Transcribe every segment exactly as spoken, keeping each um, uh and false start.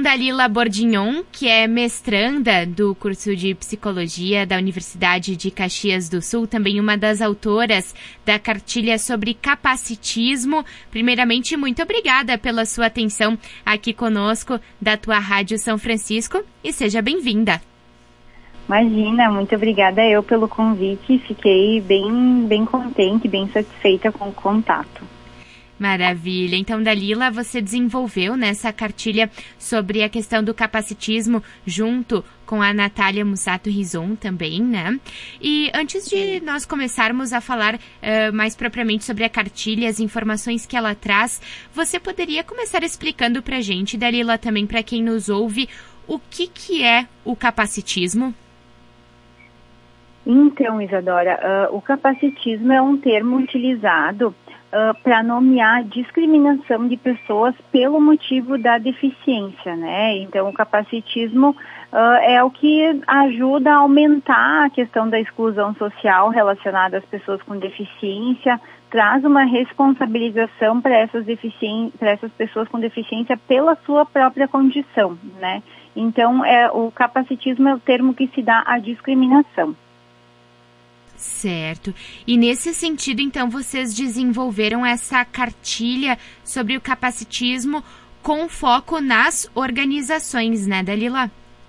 Dalila Bordignon, que é mestranda do curso de Psicologia da Universidade de Caxias do Sul, também uma das autoras da cartilha sobre capacitismo. Primeiramente, muito obrigada pela sua atenção aqui conosco da tua Rádio São Francisco e seja bem-vinda. Imagina, muito obrigada eu pelo convite, fiquei bem, bem contente, bem satisfeita com o contato. Maravilha. Então, Dalila, você desenvolveu nessa cartilha sobre a questão do capacitismo junto com a Natália Mussato Rizon também, né? E antes de nós começarmos a falar uh, mais propriamente sobre a cartilha, as informações que ela traz, você poderia começar explicando pra gente, Dalila, também para quem nos ouve, o que que é o capacitismo? Então, Isadora, uh, o capacitismo é um termo utilizado Uh, para nomear discriminação de pessoas pelo motivo da deficiência, né? Então, o capacitismo uh, é o que ajuda a aumentar a questão da exclusão social relacionada às pessoas com deficiência, traz uma responsabilização para essas, deficien- para essas pessoas com deficiência pela sua própria condição, né? Então, é, o capacitismo é o termo que se dá à discriminação. Certo. E nesse sentido, então, vocês desenvolveram essa cartilha sobre o capacitismo com foco nas organizações, né, Dalila?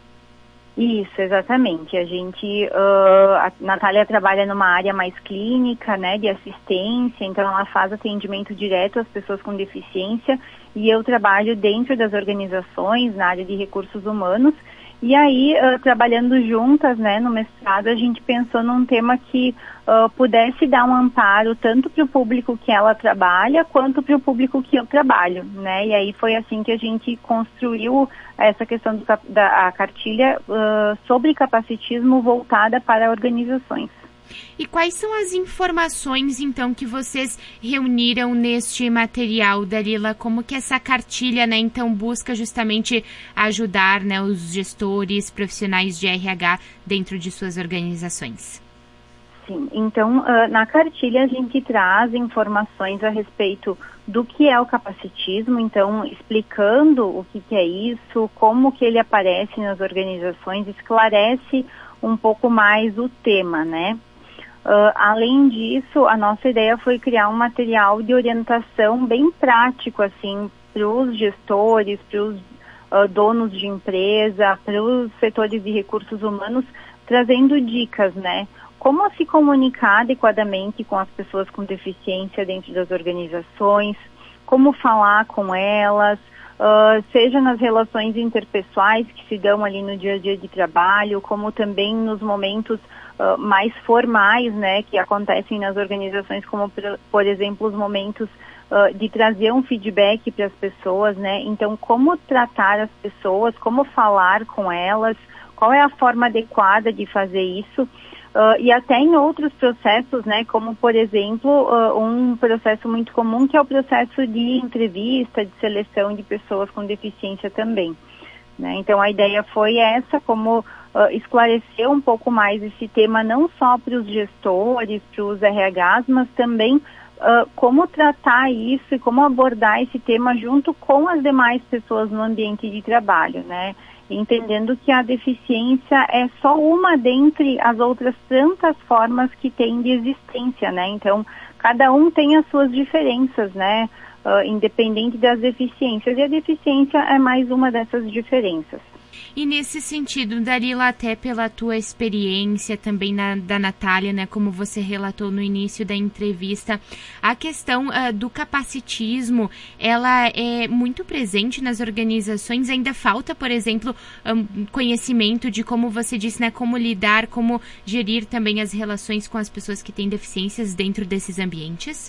Isso, exatamente. A gente, uh, a Natália trabalha numa área mais clínica, né, de assistência, então ela faz atendimento direto às pessoas com deficiência e eu trabalho dentro das organizações, na área de recursos humanos. E aí, uh, trabalhando juntas, né, no mestrado, a gente pensou num tema que uh, pudesse dar um amparo tanto para o público que ela trabalha, quanto para o público que eu trabalho, né? E aí foi assim que a gente construiu essa questão do, da a cartilha uh, sobre capacitismo voltada para organizações. E quais são as informações, então, que vocês reuniram neste material, Dalila? Como que essa cartilha, né, então, busca justamente ajudar, né, os gestores, profissionais de R H dentro de suas organizações? Sim, então, uh, na cartilha a gente traz informações a respeito do que é o capacitismo, então, explicando o que, que é isso, como que ele aparece nas organizações, esclarece um pouco mais o tema, né? Uh, além disso, a nossa ideia foi criar um material de orientação bem prático, assim, para os gestores, para os uh, donos de empresa, para os setores de recursos humanos, trazendo dicas, né? Como se comunicar adequadamente com as pessoas com deficiência dentro das organizações, como falar com elas, uh, seja nas relações interpessoais que se dão ali no dia a dia de trabalho, como também nos momentos Uh, mais formais, né, que acontecem nas organizações, como, por, por exemplo, os momentos uh, de trazer um feedback para as pessoas, né, então como tratar as pessoas, como falar com elas, qual é a forma adequada de fazer isso, uh, e até em outros processos, né, como, por exemplo, uh, um processo muito comum que é o processo de entrevista, de seleção de pessoas com deficiência também, né, então a ideia foi essa, como Uh, esclarecer um pouco mais esse tema, não só para os gestores, para os R Hs, mas também uh, como tratar isso e como abordar esse tema junto com as demais pessoas no ambiente de trabalho, né? Entendendo que a deficiência é só uma dentre as outras tantas formas que tem de existência, né? Então, cada um tem as suas diferenças, né? Uh, independente das deficiências. E a deficiência é mais uma dessas diferenças. E nesse sentido, Dalila, até pela tua experiência também na, da Natália, né, como você relatou no início da entrevista, a questão uh, do capacitismo, ela é muito presente nas organizações, ainda falta, por exemplo, um, conhecimento de como você disse, né, como lidar, como gerir também as relações com as pessoas que têm deficiências dentro desses ambientes?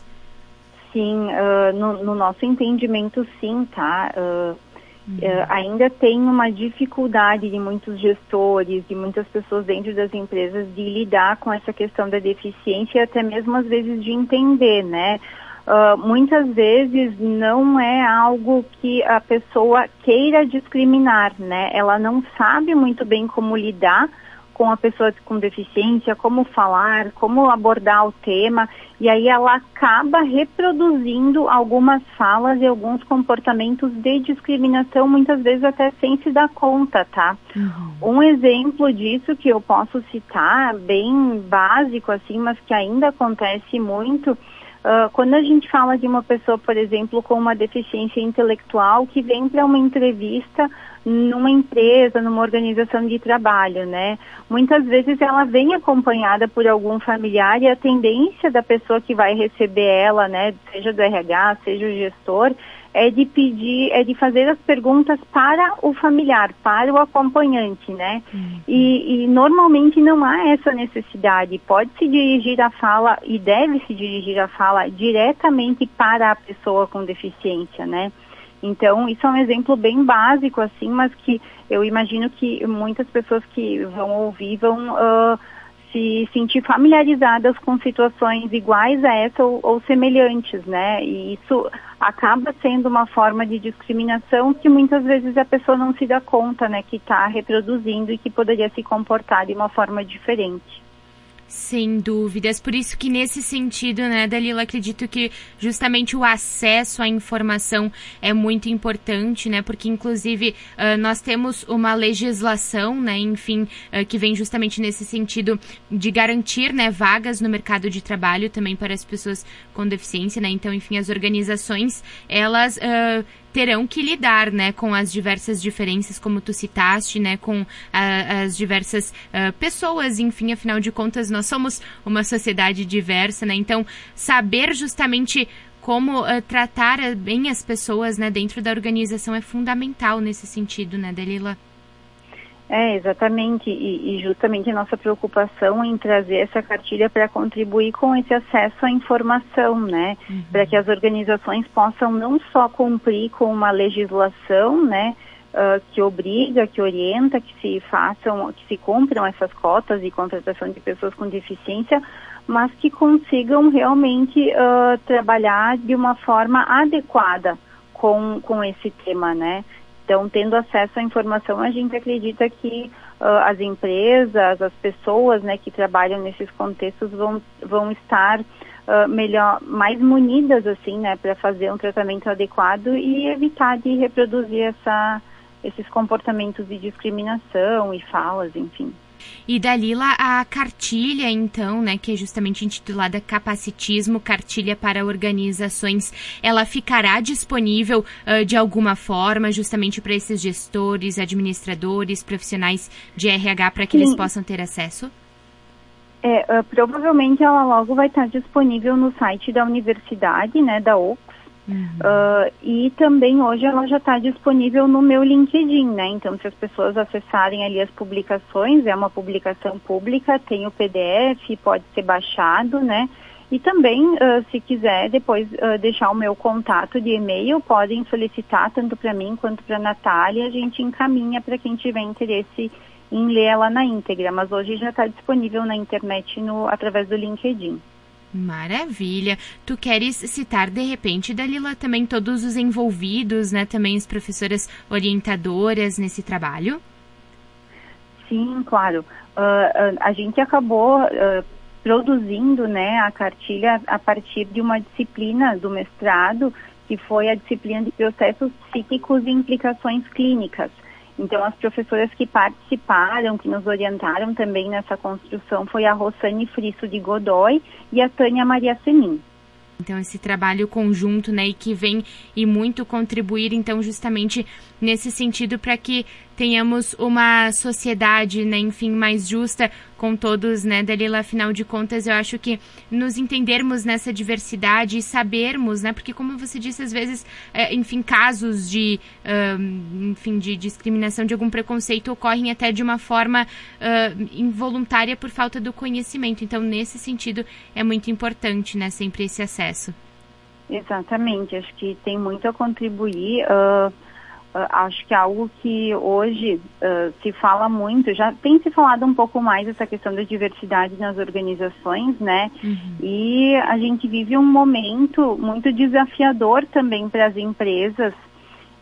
Sim, uh, no, no nosso entendimento, sim, tá? Uh... Uh, ainda tem uma dificuldade de muitos gestores, de muitas pessoas dentro das empresas de lidar com essa questão da deficiência e até mesmo às vezes de entender, né? Uh, muitas vezes não é algo que a pessoa queira discriminar, né? Ela não sabe muito bem como lidar com a pessoa com deficiência, como falar, como abordar o tema, e aí ela acaba reproduzindo algumas falas e alguns comportamentos de discriminação, muitas vezes até sem se dar conta, tá? Uhum. Um exemplo disso que eu posso citar, bem básico assim, mas que ainda acontece muito, uh, quando a gente fala de uma pessoa, por exemplo, com uma deficiência intelectual que vem para uma entrevista numa empresa, numa organização de trabalho, né? Muitas vezes ela vem acompanhada por algum familiar e a tendência da pessoa que vai receber ela, né, seja do R H, seja o gestor, é de pedir, é de fazer as perguntas para o familiar, para o acompanhante, né? Uhum. E, e normalmente não há essa necessidade. Pode se dirigir a fala e deve se dirigir a fala diretamente para a pessoa com deficiência, né? Então, isso é um exemplo bem básico, assim, mas que eu imagino que muitas pessoas que vão ouvir vão uh, se sentir familiarizadas com situações iguais a essa ou, ou semelhantes, né? E isso acaba sendo uma forma de discriminação que muitas vezes a pessoa não se dá conta, né, que está reproduzindo e que poderia se comportar de uma forma diferente. Sem dúvidas, por isso que nesse sentido, né, Dalila, acredito que justamente o acesso à informação é muito importante, né, porque inclusive uh, nós temos uma legislação, né, enfim, uh, que vem justamente nesse sentido de garantir, né, vagas no mercado de trabalho também para as pessoas com deficiência, né, então, enfim, as organizações, elas uh, terão que lidar, né, com as diversas diferenças, como tu citaste, né, com a, as diversas uh, pessoas, enfim, afinal de contas, nós somos uma sociedade diversa, né, então saber justamente como uh, tratar bem as pessoas, né, dentro da organização é fundamental nesse sentido, né, Dalila? É, exatamente, e, e justamente a nossa preocupação em trazer essa cartilha para contribuir com esse acesso à informação, né, uhum. para que as organizações possam não só cumprir com uma legislação, né, uh, que obriga, que orienta, que se façam, que se cumpram essas cotas de contratação de pessoas com deficiência, mas que consigam realmente uh, trabalhar de uma forma adequada com, com esse tema, né. Então, tendo acesso à informação, a gente acredita que uh, as empresas, as pessoas, né, que trabalham nesses contextos vão, vão estar uh, melhor, mais munidas, assim, né, para fazer um tratamento adequado e evitar de reproduzir essa, esses comportamentos de discriminação e falas, enfim. E, Dalila, a cartilha, então, né, que é justamente intitulada Capacitismo, Cartilha para Organizações, ela ficará disponível uh, de alguma forma justamente para esses gestores, administradores, profissionais de R H, para que Sim. eles possam ter acesso? É, uh, provavelmente ela logo vai estar disponível no site da universidade, né, da U F S. Uhum. Uh, e também hoje ela já está disponível no meu LinkedIn, né? Então, se as pessoas acessarem ali as publicações, é uma publicação pública, tem o P D F, pode ser baixado, né? E também, uh, se quiser, depois uh, deixar o meu contato de e-mail, podem solicitar tanto para mim quanto para a Natália, a gente encaminha para quem tiver interesse em ler ela na íntegra, mas hoje já está disponível na internet no, através do LinkedIn. Maravilha. Tu queres citar, de repente, Dalila, também todos os envolvidos, né? Também as professoras orientadoras nesse trabalho? Sim, claro. Uh, uh, a gente acabou uh, produzindo, né, a cartilha a partir de uma disciplina do mestrado, que foi a disciplina de processos psíquicos e implicações clínicas. Então, as professoras que participaram, que nos orientaram também nessa construção, foi a Rossane Frisso de Godoy e a Tânia Maria Senin. Então, esse trabalho conjunto, né, e que vem e muito contribuir, então, justamente nesse sentido, para que tenhamos uma sociedade, né, enfim, mais justa com todos, né, Dalila, afinal de contas, eu acho que nos entendermos nessa diversidade e sabermos, né, porque como você disse, às vezes, é, enfim, casos de, uh, enfim, de discriminação, de algum preconceito ocorrem até de uma forma uh, involuntária por falta do conhecimento. Então, nesse sentido, é muito importante, né, sempre esse acesso. Exatamente, acho que tem muito a contribuir. Uh... Uh, acho que é algo que hoje uh, se fala muito, já tem se falado um pouco mais essa questão da diversidade nas organizações, né? Uhum. E a gente vive um momento muito desafiador também para as empresas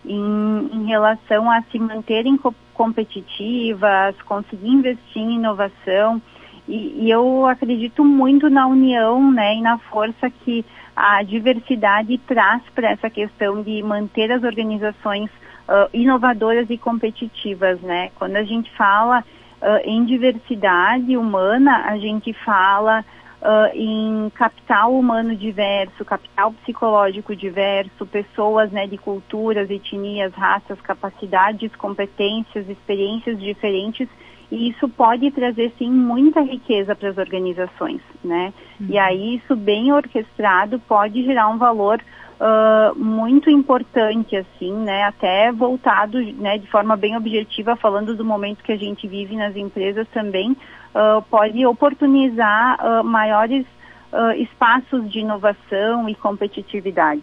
em, em relação a se manterem co- competitivas, conseguir investir em inovação. E, e eu acredito muito na união, né, e na força que a diversidade traz para essa questão de manter as organizações uh, inovadoras e competitivas, né? Quando a gente fala uh, em diversidade humana, a gente fala uh, em capital humano diverso, capital psicológico diverso, pessoas, né, de culturas, etnias, raças, capacidades, competências, experiências diferentes. E isso pode trazer, sim, muita riqueza para as organizações, né? Uhum. E aí, isso bem orquestrado pode gerar um valor uh, muito importante, assim, né? Até voltado, né, de forma bem objetiva, falando do momento que a gente vive nas empresas também, uh, pode oportunizar uh, maiores uh, espaços de inovação e competitividade.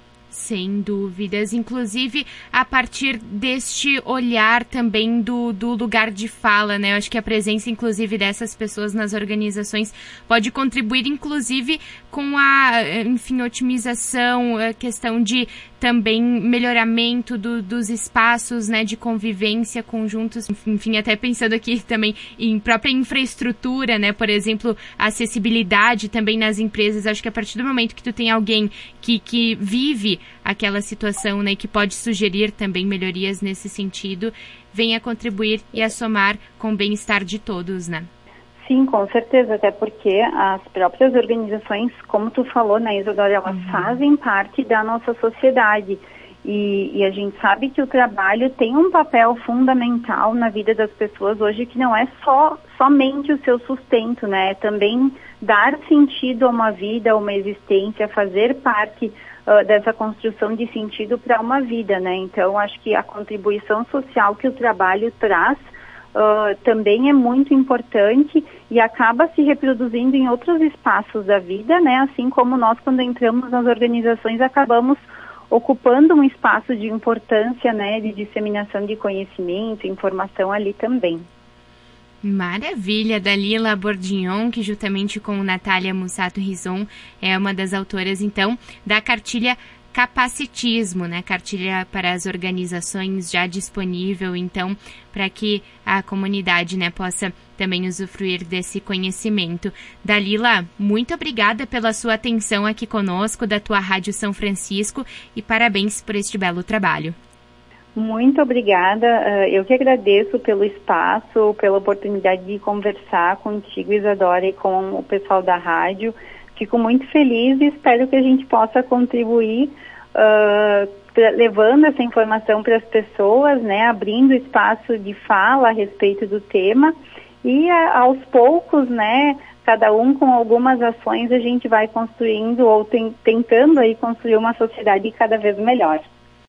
Sem dúvidas, inclusive a partir deste olhar também do, do lugar de fala, né? Eu acho que a presença, inclusive, dessas pessoas nas organizações pode contribuir, inclusive, com a, enfim, otimização, a questão de também melhoramento do, dos espaços, né, de convivência conjuntos, enfim, até pensando aqui também em própria infraestrutura, né, por exemplo, acessibilidade também nas empresas. Acho que a partir do momento que tu tem alguém que, que vive aquela situação, né, que pode sugerir também melhorias nesse sentido, vem a contribuir e a somar com o bem-estar de todos, né? Sim, com certeza, até porque as próprias organizações, como tu falou, né, Isadora, elas uhum. fazem parte da nossa sociedade e, e a gente sabe que o trabalho tem um papel fundamental na vida das pessoas hoje, que não é só somente o seu sustento, né, é também dar sentido a uma vida, a uma existência, fazer parte uh, dessa construção de sentido para uma vida, né, então acho que a contribuição social que o trabalho traz Uh, também é muito importante e acaba se reproduzindo em outros espaços da vida, né? Assim como nós, quando entramos nas organizações, acabamos ocupando um espaço de importância, né? De disseminação de conhecimento, informação ali também. Maravilha, Dalila Bordignon, que juntamente com Natália Mussato Rison é uma das autoras, então, da cartilha Capacitismo, né? Cartilha para as organizações já disponível, então, para que a comunidade, né, possa também usufruir desse conhecimento. Dalila, muito obrigada pela sua atenção aqui conosco, da tua Rádio São Francisco, e parabéns por este belo trabalho. Muito obrigada, eu que agradeço pelo espaço, pela oportunidade de conversar contigo, Isadora, e com o pessoal da rádio. Fico muito feliz e espero que a gente possa contribuir uh, pra, levando essa informação para as pessoas, né, abrindo espaço de fala a respeito do tema e a, aos poucos, né, cada um com algumas ações a gente vai construindo ou tem, tentando aí construir uma sociedade cada vez melhor.